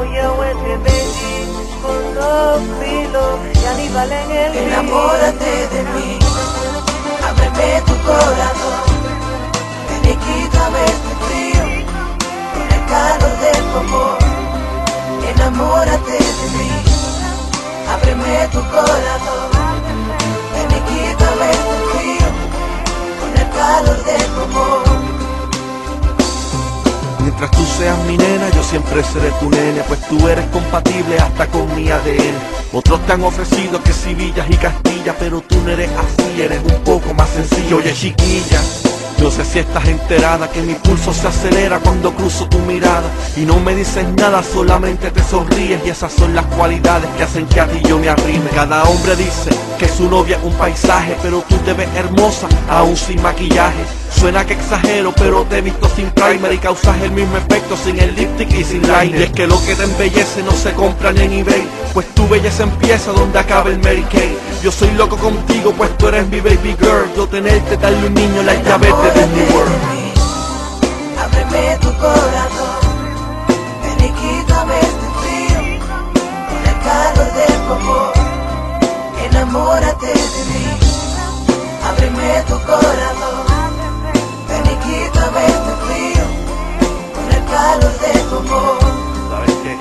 Enamórate de mí, ábreme tu corazón, ven y quítame este frío, con el calor de tu amor. Enamórate de mí, ábreme tu corazón, ven y quítame este frío, con el calor de tu amor. Mientras tú seas mi nena, yo siempre seré tu nene, pues tú eres compatible hasta con mi ADN. Otros te han ofrecido que si Villas y Castilla, pero tú no eres así, eres un poco más sencillo. Oye chiquilla, no sé si estás enterada que mi pulso se acelera cuando cruzo tu mirada y no me dices nada, solamente te sonríes, y esas son las cualidades que hacen que a ti yo me arrime. Cada hombre dice que su novia es un paisaje, pero tú te ves hermosa aún sin maquillaje. Suena que exagero, pero te he visto sin primer y causas el mismo efecto sin el lipstick y sin liner. Y es que lo que te embellece no se compra ni en eBay, pues tu belleza empieza donde acaba el Mary Kay. Yo soy loco contigo, pues tú eres mi baby girl. Yo tenerte, darle un niño la llave de Disney World. Ábreme tu corazón, ven y quítame este frío, con el calor de tu amor. Enamórate de mí, ábreme tu corazón, ven y quítame este frío, con el calor de tu amor. ¿Sabes qué?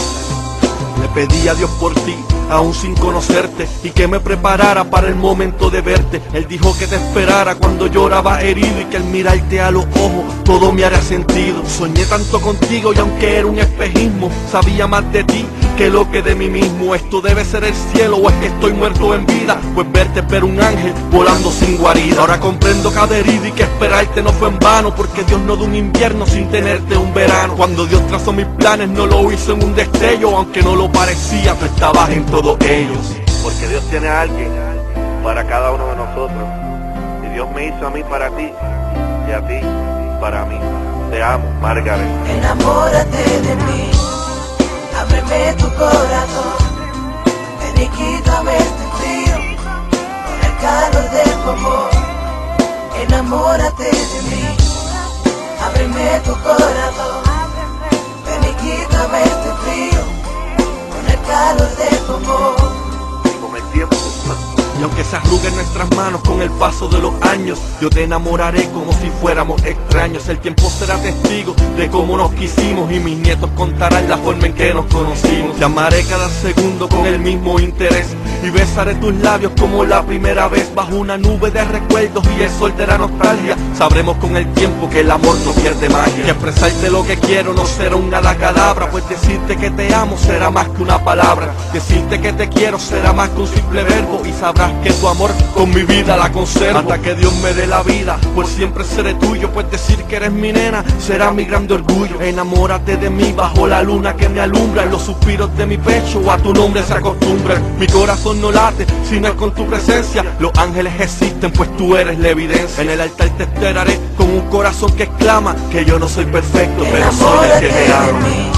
Le pedí a Dios por ti, aún sin conocerte, y que me preparara para el momento de verte. Él dijo que te esperara cuando lloraba herido, y que al mirarte a los ojos todo me haría sentido. Soñé tanto contigo y aunque era un espejismo, sabía más de ti que lo que de mí mismo. Esto debe ser el cielo o es que estoy muerto en vida, pues verte es ver un ángel volando sin guarida. Ahora comprendo cada herida y que esperarte no fue en vano, porque Dios no dio un invierno sin tenerte un verano. Cuando Dios trazó mis planes no lo hizo en un destello, aunque no lo parecía, tú estabas en todos ellos. Porque Dios tiene a alguien para cada uno de nosotros, y Dios me hizo a mí para ti y a ti para mí. Te amo, Margaret. Enamórate de mí, ábreme tu corazón, ven y quítame este frío, con el calor de tu amor. Enamórate de mí, ábreme tu corazón, ven y quítame este frío, con el calor de tu amor. Y con el tiempo, Y aunque se arruguen nuestras manos con el paso de los años, yo te enamoraré como si fuéramos extraños. El tiempo será testigo de cómo nos quisimos, y mis nietos contarán la forma en que nos conocimos. Te amaré cada segundo con el mismo interés, y besaré tus labios como la primera vez. Bajo una nube de recuerdos y el sol de la nostalgia, sabremos con el tiempo que el amor no pierde magia. Y expresarte lo que quiero no será un cadabra, pues decirte que te amo será más que una palabra. Decirte que te quiero será más que un simple verbo, y sabrás que tu amor con mi vida la conservo. Hasta que Dios me dé la vida, por siempre seré tuyo, pues decir que eres mi nena será mi grande orgullo. Enamórate de mí bajo la luna que me alumbra, en los suspiros de mi pecho a tu nombre se acostumbra. Mi corazón no late si no es con tu presencia, los ángeles existen pues tú eres la evidencia. En el altar te esperaré con un corazón que exclama que yo no soy perfecto, pero soy el que te ama.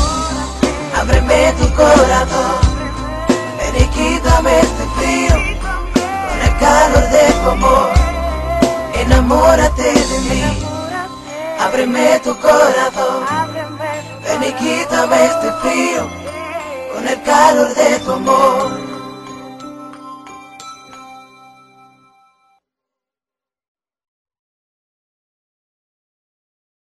Ábreme tu corazón, ven y quítame este frío, con el calor de tu amor. Enamórate de mí, ábreme tu corazón, ven y quítame este frío, con el calor de tu amor.